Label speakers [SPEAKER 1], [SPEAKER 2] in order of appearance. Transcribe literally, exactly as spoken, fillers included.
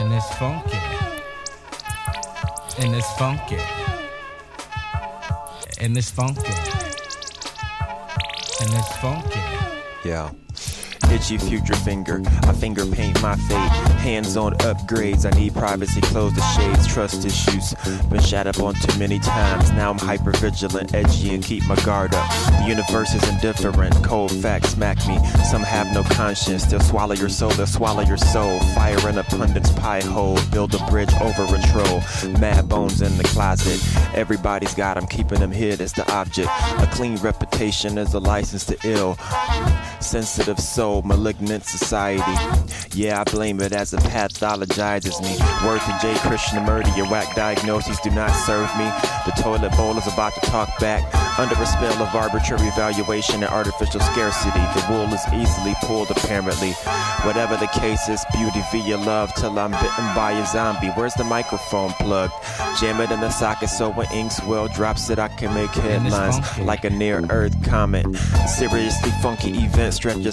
[SPEAKER 1] and it's funky, and it's funky, and it's funky, and it's funky.
[SPEAKER 2] Yeah. Itchy future finger, I finger paint my fate. Hands on upgrades, I need privacy, close the shades. Trust issues, been shat up on too many times. Now I'm hyper vigilant, edgy and keep my guard up. The universe is indifferent, cold facts smack me. Some have no conscience, they'll swallow your soul, they'll swallow your soul. Fire in a pundit's pie hole, build a bridge over a troll. Mad bones in the closet, everybody's got them, keeping them hid as the object. A clean reputation is a license to ill. Sensitive soul, malignant society. Yeah, I blame it as it pathologizes me. Word to J. Krishnamurti, your whack diagnoses do not serve me. The toilet bowl is about to talk back. Under a spell of arbitrary valuation and artificial scarcity, the wool is easily pulled apparently. Whatever the case is, beauty via love till I'm bitten by a zombie. Where's the microphone plug? Jam it in the socket so when Inkswell drops it, I can make headlines like a near-earth comet. Seriously funky event stretches